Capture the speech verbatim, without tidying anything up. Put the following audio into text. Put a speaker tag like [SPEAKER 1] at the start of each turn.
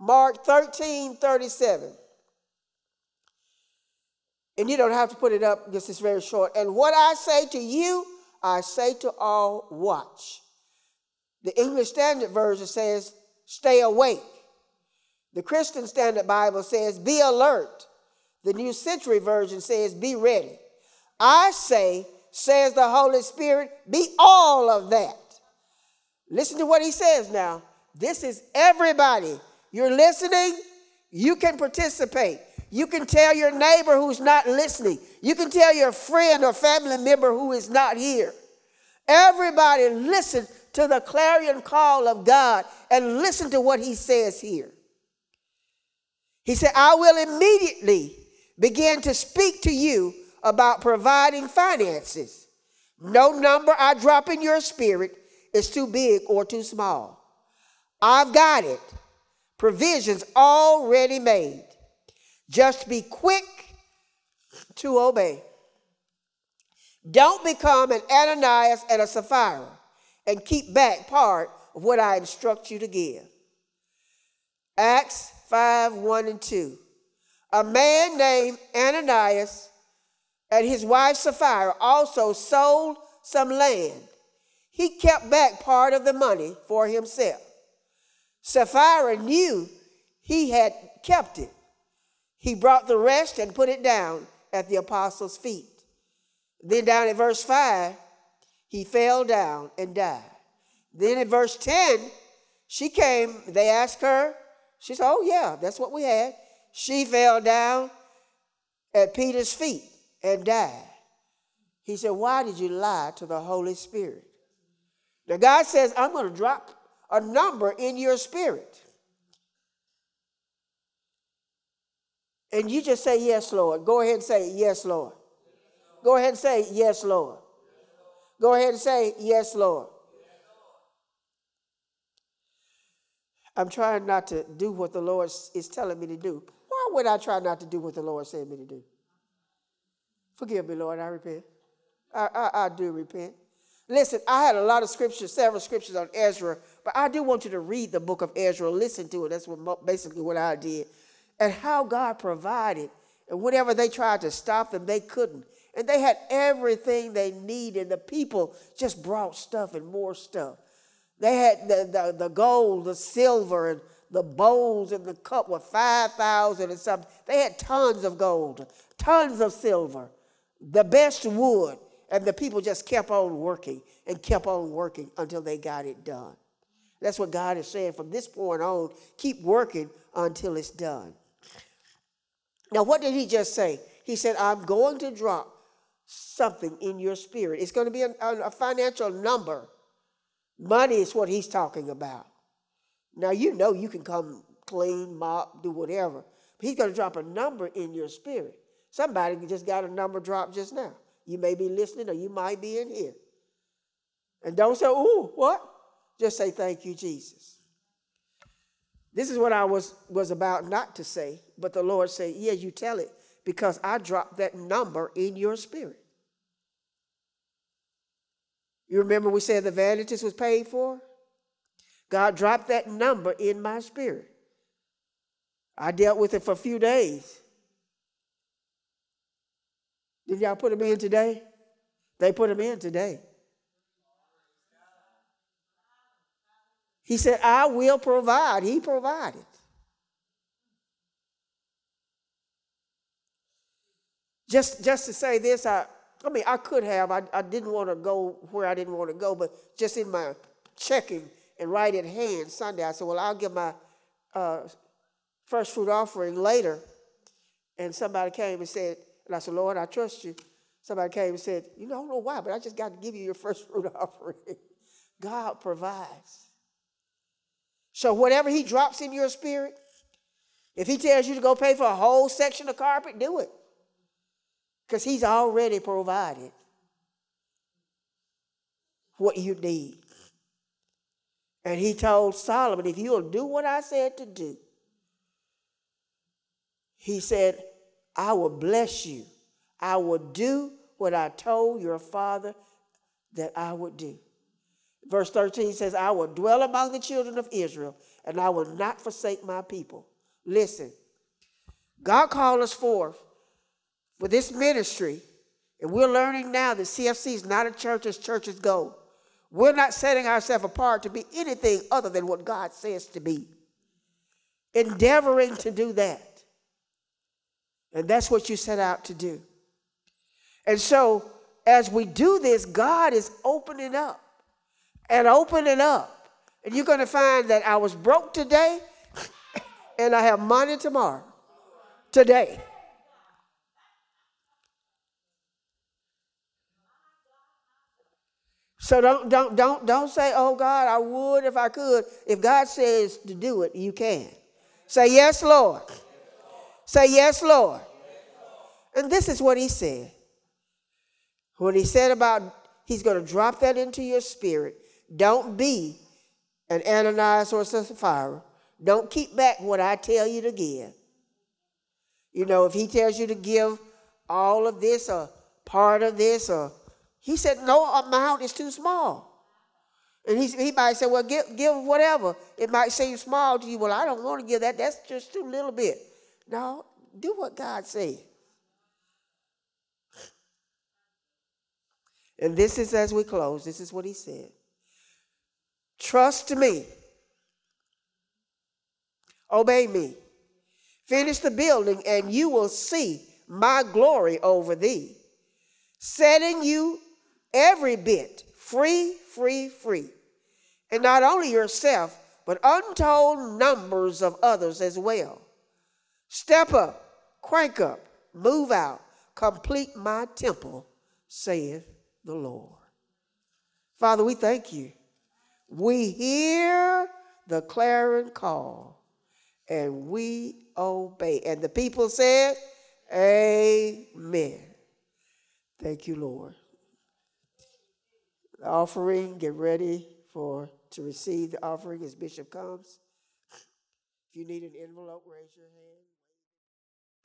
[SPEAKER 1] Mark thirteen thirty-seven. And you don't have to put it up because it's very short. And what I say to you, I say to all, watch. The English Standard Version says, stay awake. The Christian Standard Bible says, be alert. The New Century Version says, be ready. I say, says the Holy Spirit, be all of that. Listen to what he says now. This is everybody. You're listening, you can participate. You can tell your neighbor who's not listening. You can tell your friend or family member who is not here. Everybody listen to the clarion call of God and listen to what he says here. He said, I will immediately begin to speak to you about providing finances. No number I drop in your spirit is too big or too small. I've got it. Provisions already made. Just be quick to obey. Don't become an Ananias and a Sapphira and keep back part of what I instruct you to give. Acts five, one and two. A man named Ananias and his wife Sapphira also sold some land. He kept back part of the money for himself. Sapphira knew he had kept it. He brought the rest and put it down at the apostles' feet. Then down at verse five, he fell down and died. Then in verse ten, she came, they asked her, she said, oh yeah, that's what we had. She fell down at Peter's feet and died. He said, why did you lie to the Holy Spirit? Now God says, I'm going to drop a number in your spirit. And you just say, yes, Lord. Go ahead and say, yes, Lord. Go ahead and say, yes, Lord. Go ahead and say, yes, Lord. I'm trying not to do what the Lord is telling me to do. Why would I try not to do what the Lord said me to do? Forgive me, Lord, I repent. I, I, I do repent. Listen, I had a lot of scriptures, several scriptures on Ezra, but I do want you to read the book of Ezra, listen to it. That's what basically what I did. And how God provided. And whenever they tried to stop them, they couldn't. And they had everything they needed. The people just brought stuff and more stuff. They had the, the, the gold, the silver, and the bowls and the cup were five thousand and something. They had tons of gold, tons of silver, the best wood. And the people just kept on working and kept on working until they got it done. That's what God is saying from this point on. Keep working until it's done. Now, what did he just say? He said, I'm going to drop something in your spirit. It's going to be a, a financial number. Money is what he's talking about. Now, you know you can come clean, mop, do whatever. But he's going to drop a number in your spirit. Somebody just got a number dropped just now. You may be listening or you might be in here. And don't say, ooh, what? Just say, thank you, Jesus. This is what I was, was about not to say, but the Lord said, yeah, you tell it, because I dropped that number in your spirit. You remember we said the vanities was paid for? God dropped that number in my spirit. I dealt with it for a few days. Did y'all put them in today? They put them in today. He said, I will provide. He provided. Just, just to say this, I, I mean, I could have. I, I didn't want to go where I didn't want to go, but just in my checking and right at hand Sunday, I said, well, I'll give my uh, first fruit offering later. And somebody came and said, and I said, Lord, I trust you. Somebody came and said, you know, I don't know why, but I just got to give you your first fruit offering. God provides. So whatever he drops in your spirit, if he tells you to go pay for a whole section of carpet, do it. Because he's already provided what you need. And he told Solomon, if you'll do what I said to do, he said, I will bless you. I will do what I told your father that I would do. Verse thirteen says, I will dwell among the children of Israel, and I will not forsake my people. Listen, God called us forth for this ministry, and we're learning now that C F C is not a church as churches go. We're not setting ourselves apart to be anything other than what God says to be. Endeavoring to do that. And that's what you set out to do. And so, as we do this, God is opening up and opening up. And you're going to find that I was broke today and I have money tomorrow. Today. So don't don't don't don't say, oh God, I would if I could. If God says to do it, you can. Say yes, Lord. Say yes, Lord. And this is what he said. When he said about he's going to drop that into your spirit, don't be an Ananias or a Sapphira. Don't keep back what I tell you to give. You know, if he tells you to give all of this or part of this, or he said no amount is too small. And he, he might say, well, give, give whatever. It might seem small to you. Well, I don't want to give that. That's just too little bit. No, do what God said. And this is as we close. This is what he said. Trust me. Obey me. Finish the building and you will see my glory over thee. Setting you every bit free, free, free. And not only yourself, but untold numbers of others as well. Step up, crank up, move out, complete my temple, saith the Lord. Father, we thank you. We hear the clarion call and we obey. And the people said, amen. Thank you, Lord. The offering, get ready for to receive the offering as Bishop comes. If you need an envelope, raise your hand.